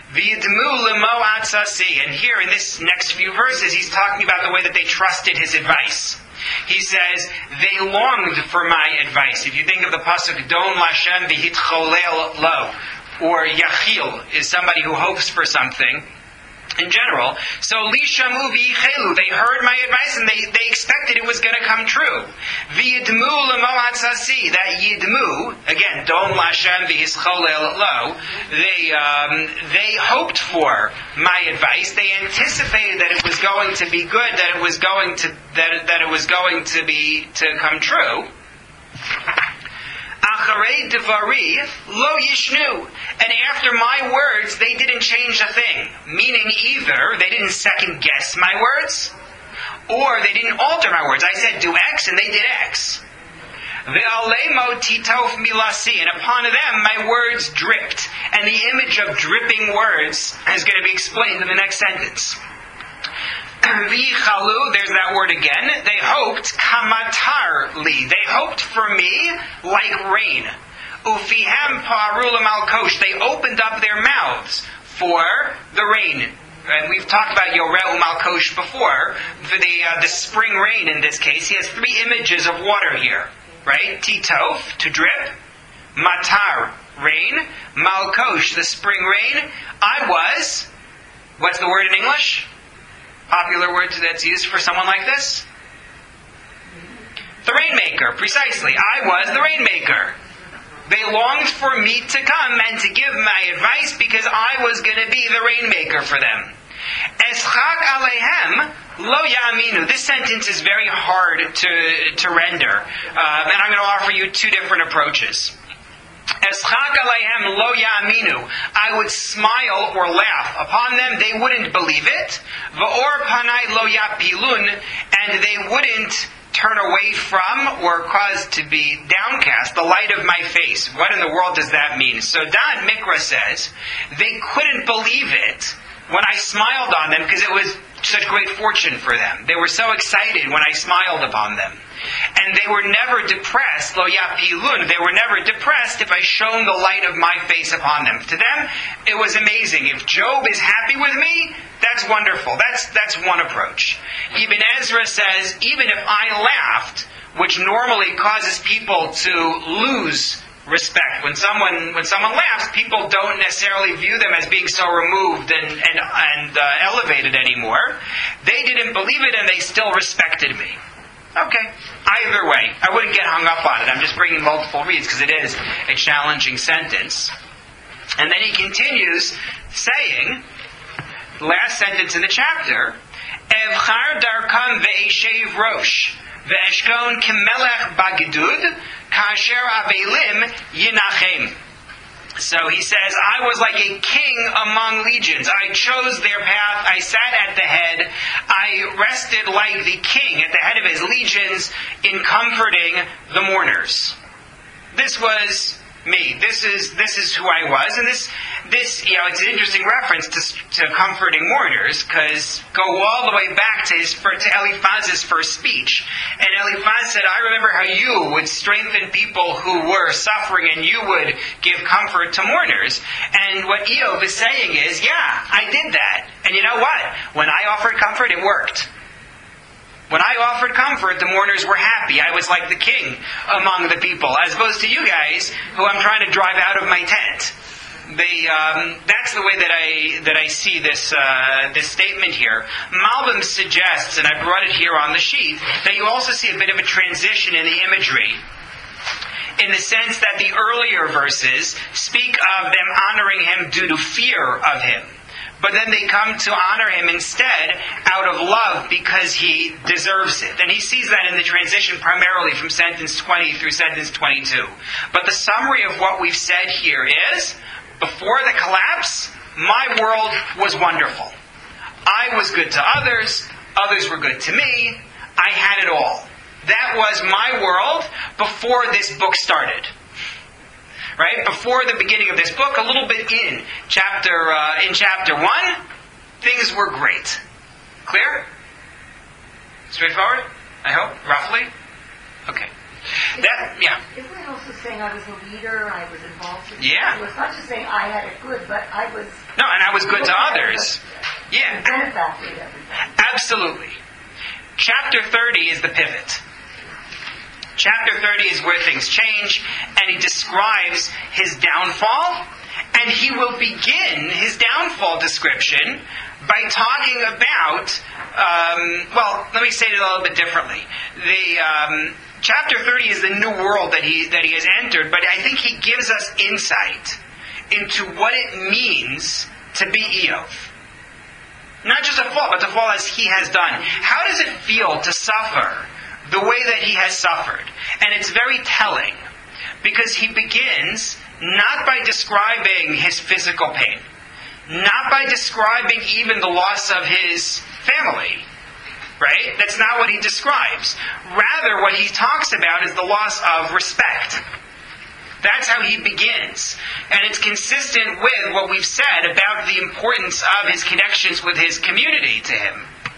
And here in this next few verses, he's talking about the way that they trusted his advice. He says, they longed for my advice. If you think of the pasuk, Don Lashem v'hitcholel lo, or Yachil is somebody who hopes for something. In general, so Lishamu v'yichelu, they heard my advice and they, they expected it was going to come true. V'yidmu l'mo'atzasi, that yidmu, again, Don Lashem v'yischolel lo, they um, they hoped for my advice. They anticipated that it was going to be good, that it was going to that that it was going to be to come true. Acharei devari lo yishnu. And after my words, they didn't change a thing. Meaning either they didn't second guess my words, or they didn't alter my words. I said do X, and they did X. Ve'alemo titof milasi. And upon them my words dripped. And the image of dripping words is going to be explained in the next sentence. V'chalu, there's that word again. They hoped kamatar li. They hoped for me like rain. Ufihem paru l'malkosh. They opened up their mouths for the rain. And we've talked about Yoreh Malkosh before. For the uh, the spring rain in this case, he has three images of water here, right? Titof, to drip. Matar, rain. Malkosh, the spring rain. I was. What's the word in English? Popular word that's used for someone like this? The rainmaker, precisely. I was the rainmaker. They longed for me to come and to give my advice because I was going to be the rainmaker for them. Eschak alehem Lo ya'aminu. This sentence is very hard to, to render. Uh, and I'm going to offer you two different approaches. Eschak aleihem lo ya'aminu. I would smile or laugh upon them. They wouldn't believe it. V'or panai lo ya'pilun. And they wouldn't turn away from or cause to be downcast the light of my face. What in the world does that mean? So Dan Mikra says they couldn't believe it when I smiled on them because it was such great fortune for them. They were so excited when I smiled upon them. And they were never depressed, lo yapilun, they were never depressed if I shone the light of my face upon them. To them, it was amazing. If Job is happy with me, that's wonderful. That's that's one approach. Ibn Ezra says, even if I laughed, which normally causes people to lose respect. When someone when someone laughs, people don't necessarily view them as being so removed and and, and uh, elevated anymore. They didn't believe it and they still respected me. Okay. Either way, I wouldn't get hung up on it. I'm just bringing multiple reads because it is a challenging sentence. And then he continues saying, last sentence in the chapter, Evchar darkam ve'eshev rosh ve'eshkon kemelech bagidud kasher avelim yinachem. So he says, I was like a king among legions. I chose their path. I sat at the head. I rested like the king at the head of his legions in comforting the mourners. This was me. This is this is who I was. And this, this you know, it's an interesting reference to, to comforting mourners, because go all the way back to his to Eliphaz's first speech. And Eliphaz said, I remember how you would strengthen people who were suffering and you would give comfort to mourners. And what Eov is saying is, yeah, I did that. And you know what? When I offered comfort, it worked. When I offered comfort, the mourners were happy. I was like the king among the people, as opposed to you guys, who I'm trying to drive out of my tent. They, um, that's the way that I that I see this uh, this statement here. Malbim suggests, and I brought it here on the sheet, that you also see a bit of a transition in the imagery, in the sense that the earlier verses speak of them honoring him due to fear of him. But then they come to honor him instead out of love because he deserves it. And he sees that in the transition primarily from sentence twenty through sentence twenty-two. But the summary of what we've said here is, before the collapse, my world was wonderful. I was good to others. Others were good to me. I had it all. That was my world before this book started. Right? Before the beginning of this book, a little bit in chapter uh, in chapter one, things were great. Clear? Straightforward? I hope? Roughly? Okay. That, yeah. Isn't it also saying I was a leader, I was involved in Yeah. it? It was not just saying I had it good, but I was... No, and I was good to others. Yeah. Benefacted everybody. Absolutely. Chapter thirty is the pivot. Chapter thirty is where things change, and he describes his downfall, and he will begin his downfall description by talking about, um, well, let me say it a little bit differently. The um, chapter thirty is the new world that he that he has entered, but I think he gives us insight into what it means to be Eov. Not just a fall, but to fall as he has done. How does it feel to suffer the way that he has suffered? And it's very telling, because he begins not by describing his physical pain, not by describing even the loss of his family, right? That's not what he describes. Rather, what he talks about is the loss of respect. That's how he begins. And it's consistent with what we've said about the importance of his connections with his community to him.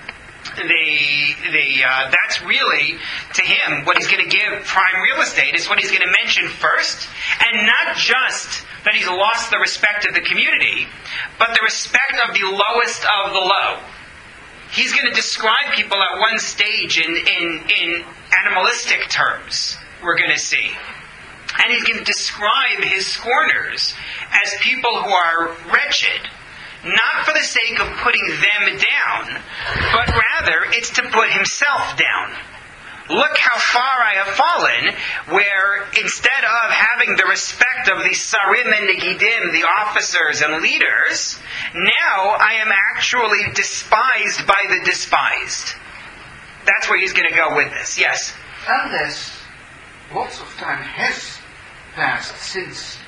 The, the, uh, that's really, to him, what he's going to give prime real estate is what he's going to mention first. And not just that he's lost the respect of the community, but the respect of the lowest of the low. He's going to describe people at one stage in, in, in animalistic terms, we're going to see. And he's going to describe his scorners as people who are wretched, not for the sake of putting them down, but rather it's to put himself down. look how far I have fallen, where instead of having the respect of the Sarim and Negidim, the officers and leaders, now I am actually despised by the despised. That's where he's going to go with this. Yes? Unless lots of time has passed since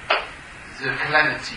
the calamity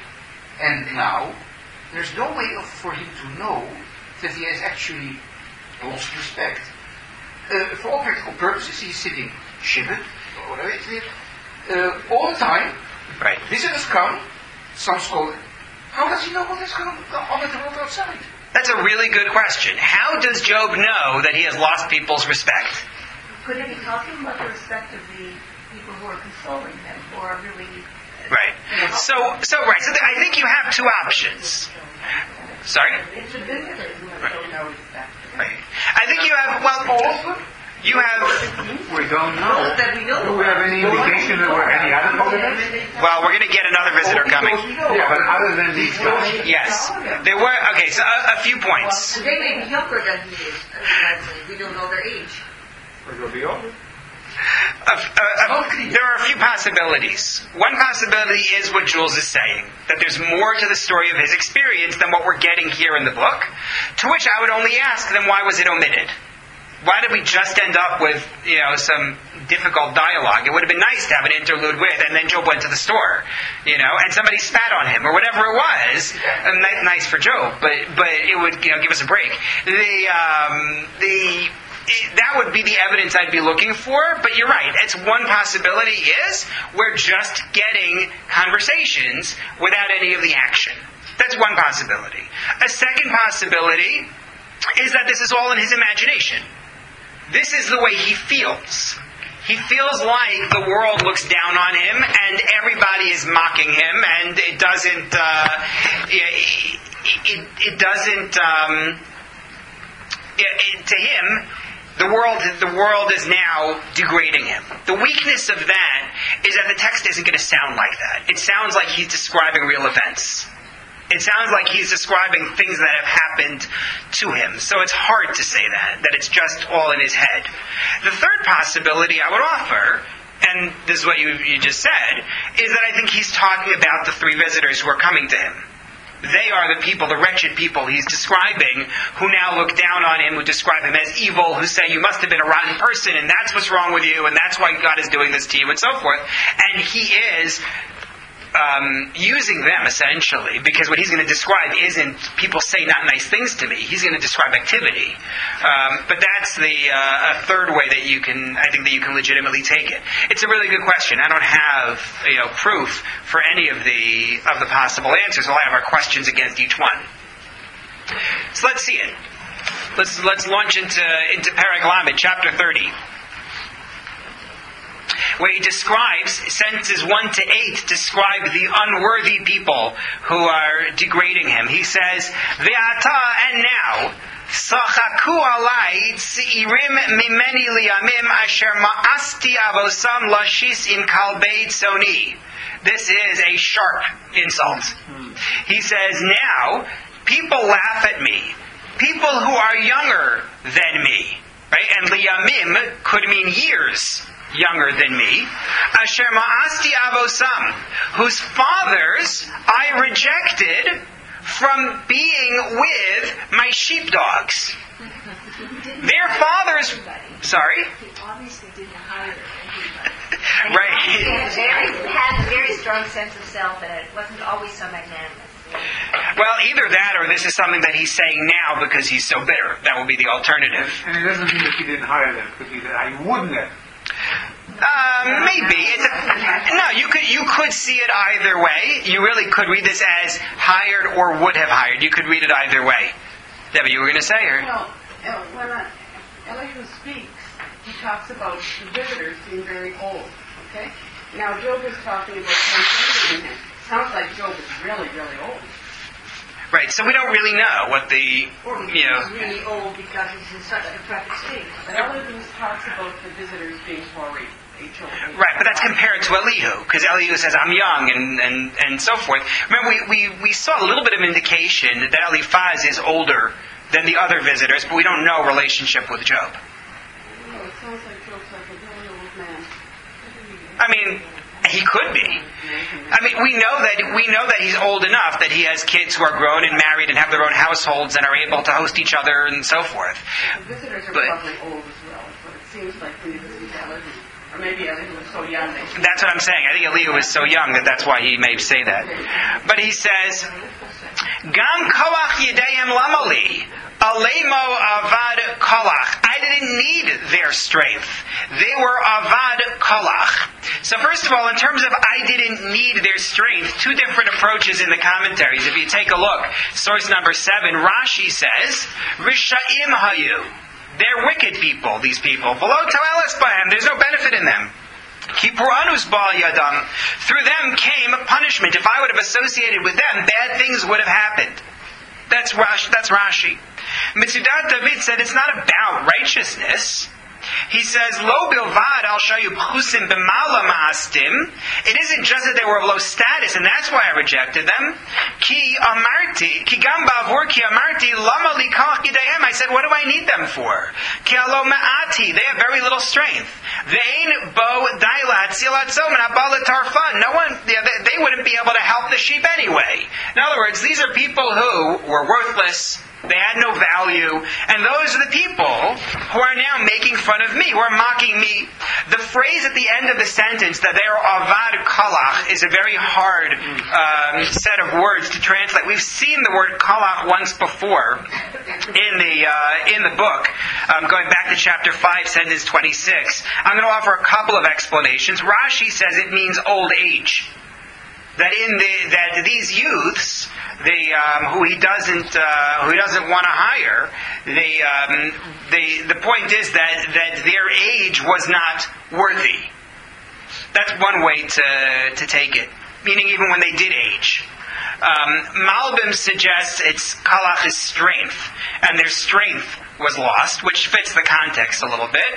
and now, there's no way of, for him to know that he has actually lost respect. Uh, for all practical purposes, he's sitting shivered, or whatever it is, uh, all the time. Right. Visitors come, some scholar. How does he know what is going on in the world outside? That's a really good question. How does Job know that he has lost people's respect? Could it be talking about the respect of the people who are consoling him, who are really... Right. So, so right. So th- I think you have two options. Sorry? It's the visitors who have shown no respect. Right. I think you have, well, you have, We don't know. Do we have any indication that we're any other visitors? well, we're going to get another visitor coming. Yeah, but other than these guys. Yes. There were, okay, so a, a few points. They may be younger than he is. We don't know their age. It'll be over. A, a, a, there are a few possibilities. One possibility is what Jules is saying, that there's more to the story of his experience than what we're getting here in the book, to which I would only ask, then why was it omitted? Why did we just end up with, you know, some difficult dialogue? It would have been nice to have an interlude with, and then Job went to the store, you know, and somebody spat on him, or whatever it was. And ni- nice for Job, but but it would, you know, give us a break. The um, the it, that would be the evidence I'd be looking for. But you're right. It's one possibility is we're just getting conversations without any of the action. That's one possibility. A second possibility is that this is all in his imagination. This is the way he feels. He feels like the world looks down on him and everybody is mocking him, and it doesn't. Uh, it, it, it doesn't. Um, it, it, to him, the world. The world is now degrading him. The weakness of that is that the text isn't going to sound like that. It sounds like he's describing real events. It sounds like he's describing things that have happened to him. So it's hard to say that, that it's just all in his head. The third possibility I would offer, and this is what you, you just said, is that I think he's talking about the three visitors who are coming to him. They are the people, the wretched people he's describing, who now look down on him, who describe him as evil, who say, you must have been a rotten person, and that's what's wrong with you, and that's why God is doing this to you, and so forth. And he is Um, using them, essentially, because what he's going to describe isn't people say not nice things to me. He's going to describe activity. Um, but that's the uh, a third way that you can, I think, that you can legitimately take it. It's a really good question. I don't have, you know, proof for any of the of the possible answers. We'll have our questions against each one. So let's see it. Let's let's launch into into Perek Lamed, chapter thirty, where he describes, sentences one to eight describe the unworthy people who are degrading him. He says, Ve'ata, and now, Sachaku alai tz'irim mimeni liyamim asher ma'asti avosam lashis im kalbei tzoni. This is a sharp insult. He says, now, people laugh at me. People who are younger than me. Right? And liyamim could mean years younger than me, asher ma'asti avosam, whose fathers I rejected from being with my sheepdogs. Their fathers, sorry? He obviously didn't hire Right. He had, very, had a very strong sense of self, and it wasn't always so magnanimous. Well, either that or this is something that he's saying now because he's so bitter. That would be the alternative. And it doesn't mean that he didn't hire them, because he said, I wouldn't have. Uh, maybe. It's a, no, you could you could see it either way. You really could read this as hired or would have hired. You could read it either way. Debbie, you were going to say, or? Well, uh, when uh, Elihu speaks, he talks about the visitors being very old. Okay? Now, Job is talking about ten years. Sounds like Job is really, really old. Right, so we don't really know what the, Or you know... he's really old because he's in such a decrepit state. But Elihu talks about the visitors being hoary. Right, but that's compared to Elihu, because Elihu says, I'm young, and, and, and so forth. Remember, we, we, we saw a little bit of indication that Eliphaz is older than the other visitors, but we don't know relationship with Job. sounds like Job's like a really old man. I mean, he could be. I mean, we know that we know that he's old enough that he has kids who are grown and married and have their own households and are able to host each other and so forth. The visitors are But- probably old as well, but it seems like when you visit Elihu, or maybe Elihu was so young that he That's what I'm saying. I think Elihu is so young that that's why he may say that. But he says, Gam koach yedayim lamali, alemo avad kolach. I didn't need their strength. They were avad kolach. So first of all, in terms of I didn't need their strength, two different approaches in the commentaries. If you take a look, source number seven, Rashi says, Risha'im hayu. They're wicked people, these people. Below toelis bahem, there's no benefit in them. Kipuranus bal yadam. Through them came punishment. If I would have associated with them, bad things would have happened. That's Rashi. That's Rashi. Mitzudat David said it's not about righteousness. He says, Lo bilvad al shayu pchusim b'mala ma'astim. It isn't just that they were of low status, and that's why I rejected them. Ki amarti, ki gam ba'avur ki amarti, lama likach yidayim. I said, what do I need them for? Ki alo ma'ati. They have very little strength. Ve'ein bo dailat silat zomen abala tarfan. No one, they, they wouldn't be able to help the sheep anyway. In other words, these are people who were worthless. They had no value. And those are the people who are now making fun of me, who are mocking me. The phrase at the end of the sentence that they are avad kalach is a very hard um, set of words to translate. We've seen the word kalach once before in the uh, in the book, um, going back to chapter five, sentence twenty-six. I'm going to offer a couple of explanations. Rashi says it means old age. That in the that these youths, they um, who he doesn't uh, who he doesn't want to hire, they um, they the point is that that their age was not worthy. That's one way to to take it. Meaning even when they did age. Um, Malbim suggests it's kalach is strength, and their strength was lost, which fits the context a little bit.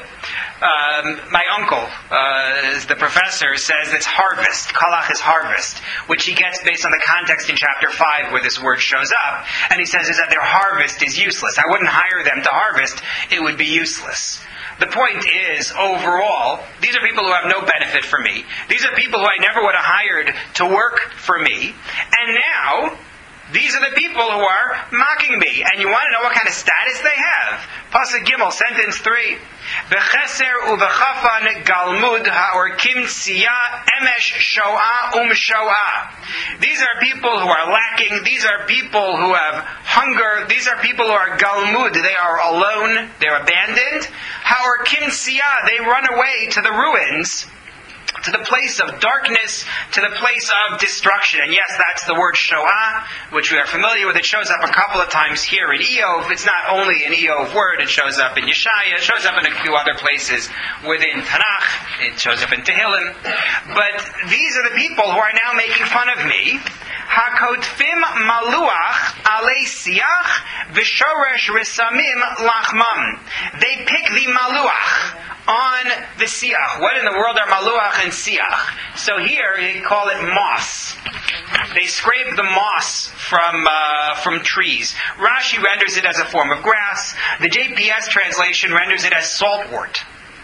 Um, my uncle, uh, the professor, says it's harvest. Kalach is harvest, which he gets based on the context in chapter five where this word shows up. And he says is that their harvest is useless. I wouldn't hire them to harvest. It would be useless. The point is, overall, these are people who have no benefit for me. These are people who I never would have hired to work for me. And now, these are the people who are mocking me. And you want to know what kind of status they have? Pasuk Gimel, sentence three. Becheser uvechafan galmud haorkim tziyah emesh shoah um shoah. These are people who are lacking. These are people who have hunger. These are people who are galmud. They are alone. They're abandoned. Haorkim tziyah. They run away to the ruins, to the place of darkness, to the place of destruction. And yes, that's the word shoah, which we are familiar with. It shows up a couple of times here in Eov. It's not only an Eov word, it shows up in Yeshaya, it shows up in a few other places within Tanakh, it shows up in Tehillim. But these are the people who are now making fun of me. Hakotfim maluach alei siach v'shoresh risamim lachmam. They pick the maluach on the siach. What in the world are maluach and siach? So here they call it moss. They scrape the moss from uh, from trees. Rashi renders it as a form of grass. The J P S translation renders it as saltwort.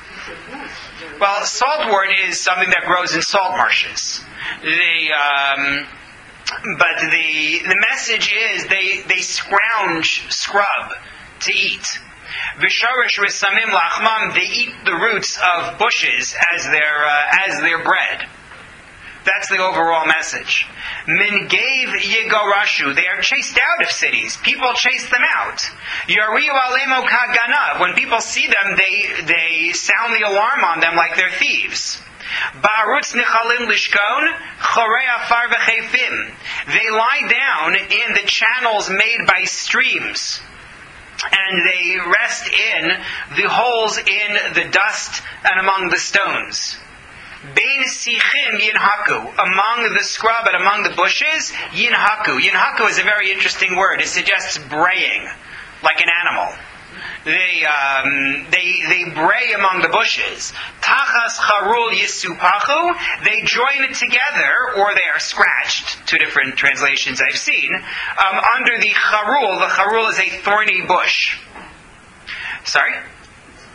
Well, saltwort is something that grows in salt marshes. They... Um, But the the message is they, they scrounge scrub to eat. V'shorish risamim lachmam, they eat the roots of bushes as their uh, as their bread. That's the overall message. Min gave yigorashu, they are chased out of cities. People chase them out. Yariu alemo kaganav, when people see them, they they sound the alarm on them like they're thieves. Ba'arutz nichalim lishkon, chorei afar v'chefim. They lie down in the channels made by streams, and they rest in the holes in the dust and among the stones. Bein sichim yinhaku, among the scrub and among the bushes, yinhaku. Yinhaku is a very interesting word. It suggests braying, like an animal. They um, they they bray among the bushes. Tachas charul yisupachu. They join it together, or they are scratched. Two different translations I've seen. Um, under the charul, the charul is a thorny bush. Sorry. Thorn.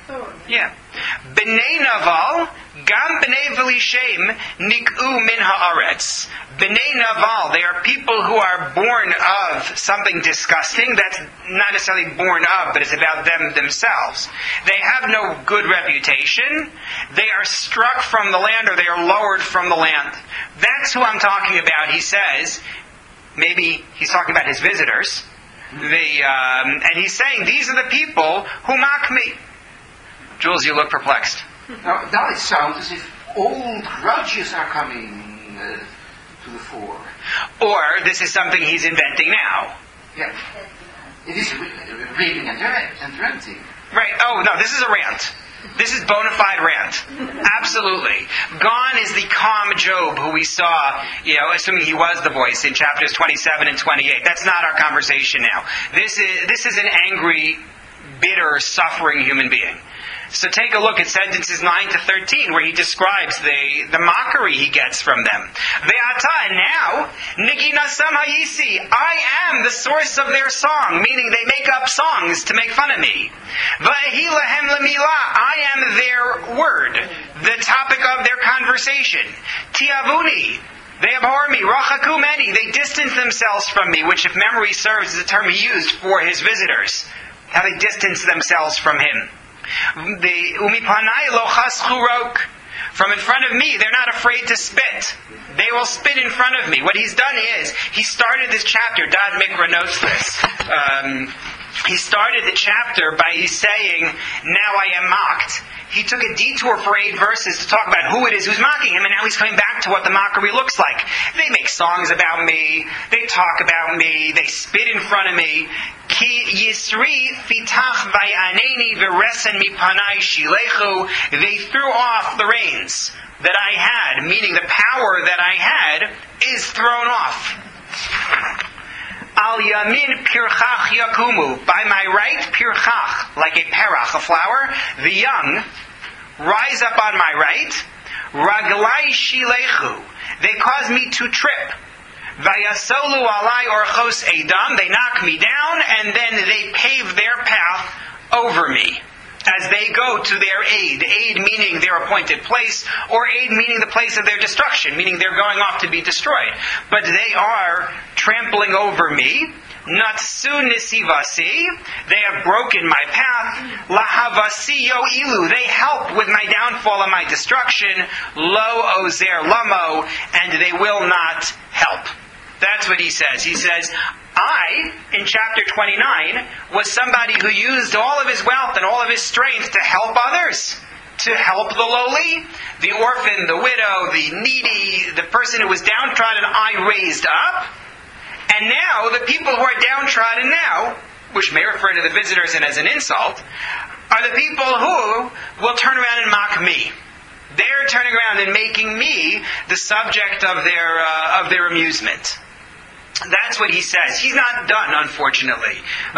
Yeah. B'nei Naval, Gam B'nei V'lishem, Nik'u Min Haaretz. B'nei Naval, they are people who are born of something disgusting. That's not necessarily born of, but it's about them themselves. They have no good reputation. They are struck from the land, or they are lowered from the land. That's who I'm talking about, he says. Maybe he's talking about his visitors. The, um, and he's saying, these are the people who mock me. Jules, you look perplexed. Now, now it sounds as if old grudges are coming uh, to the fore. Or this is something he's inventing now. Yeah. It is raving and, and ranting. Right. Oh, no, this is a rant. This is bona fide rant. Absolutely. Gone is the calm Job who we saw, you know, assuming he was the voice in chapters twenty-seven and twenty-eight. That's not our conversation now. This is, this is an angry, bitter, suffering human being. So take a look at sentences nine to thirteen, where he describes the, the mockery he gets from them. Ve'ata, and now, Niginasam Hayisi, I am the source of their song, meaning they make up songs to make fun of me. Va'ehi lahem lemila, I am their word, the topic of their conversation. Tiavuni, they abhor me. Rachaku meni, they distance themselves from me, which, if memory serves, is a term he used for his visitors. How they distance themselves from him. The umipanai lo chaschurok. From in front of me, they're not afraid to spit. They will spit in front of me. What he's done is, he started this chapter, Dad Mikra notes this. Um, he started the chapter by saying, now I am mocked. He took a detour for eight verses to talk about who it is who's mocking him, and now he's coming back to what the mockery looks like. They make songs about me, they talk about me, they spit in front of me. Ki yisri fitach vayaneni v'resen mipanai shilechu. They threw off the reins that I had, meaning the power that I had is thrown off. Al yamin pirchach yakumu. By my right, pirchach, like a perach, a flower, the young, rise up on my right. Raglai shilechu. They cause me to trip. Vayasolu alai orchos edam. They knock me down, and then they pave their path over me as they go to their aid. Aid meaning their appointed place, or aid meaning the place of their destruction, meaning they're going off to be destroyed. But they are trampling over me. Natsu nisivasi, they have broken my path. Lahavasi yo ilu, they help with my downfall and my destruction. Lo ozer lamo, and they will not help. That's what he says. He says, I, in chapter twenty-nine, was somebody who used all of his wealth and all of his strength to help others. To help the lowly, the orphan, the widow, the needy, the person who was downtrodden, I raised up. And now, the people who are downtrodden now, which may refer to the visitors and as an insult, are the people who will turn around and mock me. They're turning around and making me the subject of their uh, of their amusement. That's what he says. He's not done, unfortunately.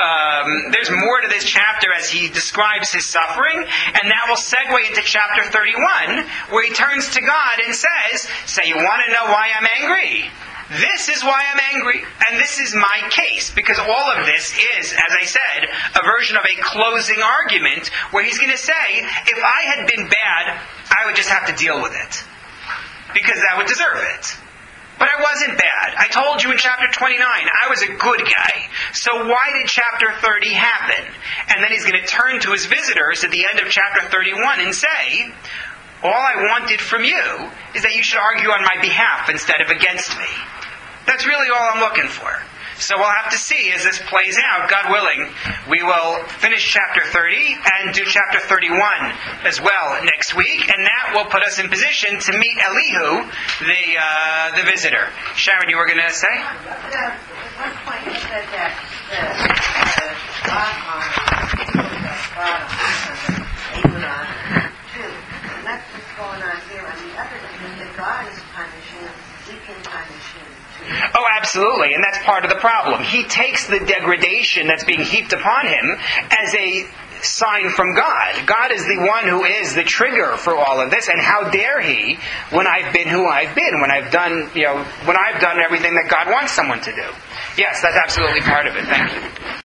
Um, there's more to this chapter as he describes his suffering, and that will segue into chapter thirty-one, where he turns to God and says, "So you want to know why I'm angry? This is why I'm angry, and this is my case," because all of this is, as I said, a version of a closing argument where he's going to say, if I had been bad, I would just have to deal with it, because I would deserve it. But I wasn't bad. I told you in chapter twenty-nine, I was a good guy. So why did chapter thirty happen? And then he's going to turn to his visitors at the end of chapter thirty-one and say, all I wanted from you is that you should argue on my behalf instead of against me. That's really all I'm looking for. So we'll have to see as this plays out. God willing, we will finish chapter thirty and do chapter thirty-one as well next week, and that will put us in position to meet Elihu, the uh, the visitor. Sharon, you were going to say? At one point you said that the, the God are Abraham too, and that's what's going on here. On the other hand, that God is punishing, we can punish him. Oh, absolutely, and that's part of the problem. He takes the degradation that's being heaped upon him as a sign from God. God is the one who is the trigger for all of this, and how dare he when I've been who I've been, when I've done, you know, when I've done everything that God wants someone to do. Yes, that's absolutely part of it. Thank you.